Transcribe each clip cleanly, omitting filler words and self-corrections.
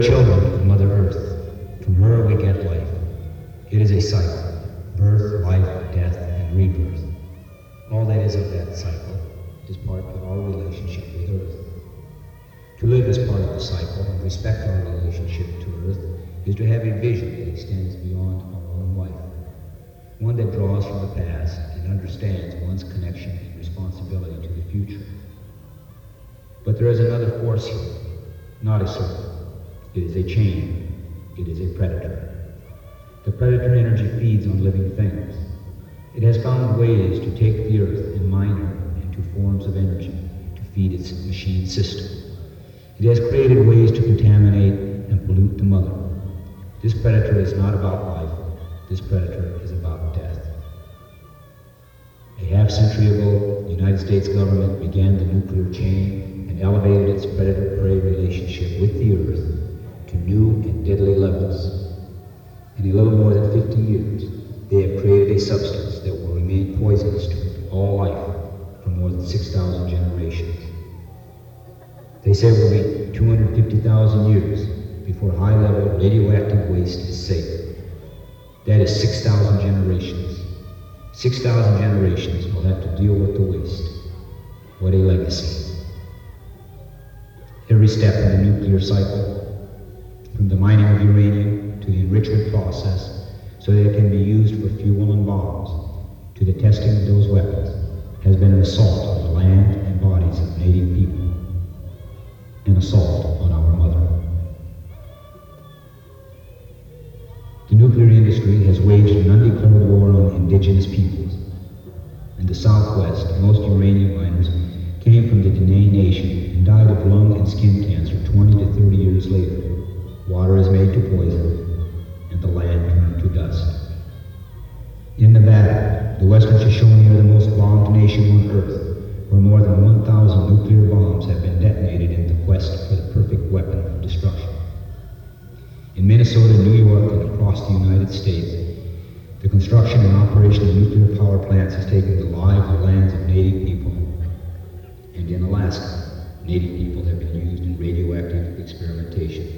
children of Mother Earth. From her we get life. It is a cycle: birth, life, death, and rebirth. All that is of that cycle is part of our relationship with Earth. To live as part of the cycle and respect our relationship to Earth is to have a vision that extends beyond our own life, one that draws from the past and understands one's connection and responsibility to the future. But there is another force here, not a circle. It is a chain. It is a predator. The predator energy feeds on living things. It has found ways to take the Earth and mine her into forms of energy to feed its machine system. It has created ways to contaminate and pollute the mother. This predator is not about life. This predator is about death. A half-century ago, the United States government began the nuclear chain and elevated its predator-prey relationship with the Earth to new and deadly levels. In a little more than 50 years, they have created a substance that will remain poisonous to all life for more than 6,000 generations. They say it will be 250,000 years before high-level radioactive waste is safe. That is 6,000 generations. 6,000 generations will have to deal with the waste. What a legacy. Every step in the nuclear cycle, from the mining of uranium to the enrichment process so that it can be used for fuel and bombs, to the testing of those weapons, has been an assault on the land and bodies of Native people, an assault on our mother. The nuclear industry has waged an undeclared war on the indigenous peoples. In the Southwest, most uranium miners came from the Dene Nation and died of lung and skin cancer 20 to 30 years later. Water is made to poison, and the land turned to dust. In Nevada, the Western Shoshone are the most bombed nation on Earth, where more than 1,000 nuclear bombs have been detonated in the quest for the perfect weapon of destruction. In Minnesota, New York, and across the United States, the construction and operation of nuclear power plants has taken the lives and lands of Native people. And in Alaska, Native people have been used in radioactive experimentation.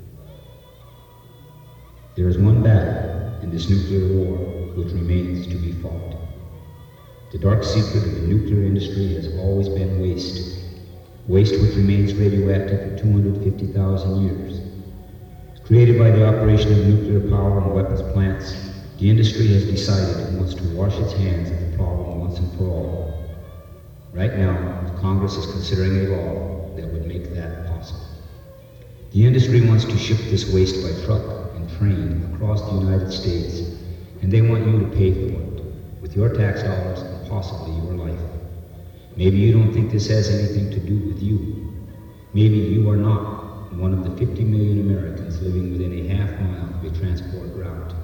There is one battle in this nuclear war which remains to be fought. The dark secret of the nuclear industry has always been waste. Waste which remains radioactive for 250,000 years. Created by the operation of nuclear power and weapons plants, the industry has decided it wants to wash its hands of the problem once and for all. Right now, Congress is considering a law that would make that possible. The industry wants to ship this waste by truck and train across the United States, and they want you to pay for it with your tax dollars and possibly your life. Maybe you don't think this has anything to do with you. Maybe you are not one of the 50 million Americans living within a half mile of a transport route.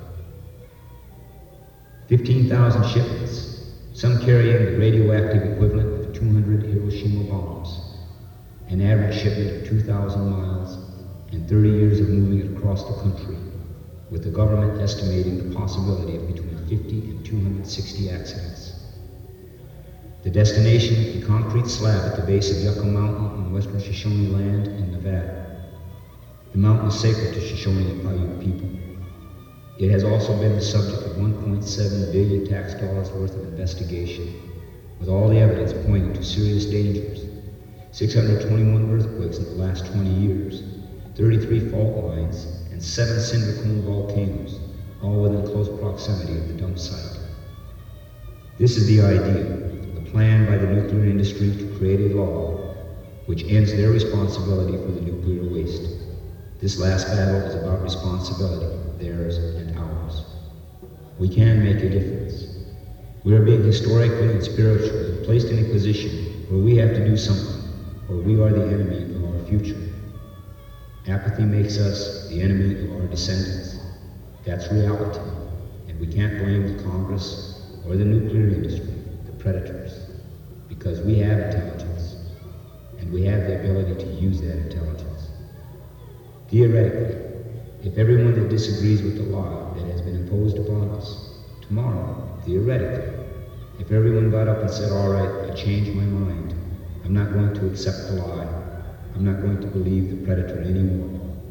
15,000 shipments, some carrying the radioactive equivalent of 200 Hiroshima bombs, an average shipment of 2,000 miles, and 30 years of moving it across the country, with the government estimating the possibility of between 50 and 260 accidents. The destination, a concrete slab at the base of Yucca Mountain in western Shoshone land in Nevada. The mountain is sacred to Shoshone and Paiute people. It has also been the subject of 1.7 billion tax dollars worth of investigation, with all the evidence pointing to serious dangers. 621 earthquakes in the last 20 years, 33 fault lines, and 7 cinder cone volcanoes, all within close proximity of the dump site. This is the idea, the plan by the nuclear industry to create a law which ends their responsibility for the nuclear waste. This last battle is about responsibility, theirs and ours. We can make a difference. We are being historically and spiritually placed in a position where we have to do something, or we are the enemy of our future. Apathy makes us the enemy of our descendants. That's reality, and we can't blame the Congress or the nuclear industry, the predators, because we have intelligence, and we have the ability to use that intelligence. Theoretically, if everyone that disagrees with the law that has been imposed upon us, tomorrow, theoretically, if everyone got up and said, all right, I changed my mind, I'm not going to accept the lie, I'm not going to believe the predator anymore,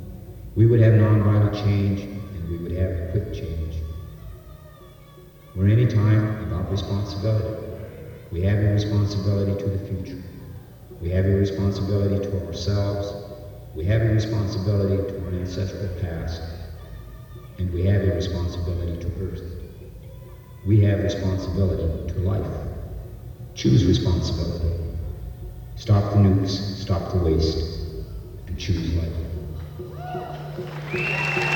We would have nonviolent change, and we would have quick change. We're any time about responsibility. We have a responsibility to the future. We have a responsibility to ourselves. We have a responsibility to our ancestral past. And we have a responsibility to Earth. We have responsibility to life. Choose responsibility. Stop the nukes, stop the waste, and choose life.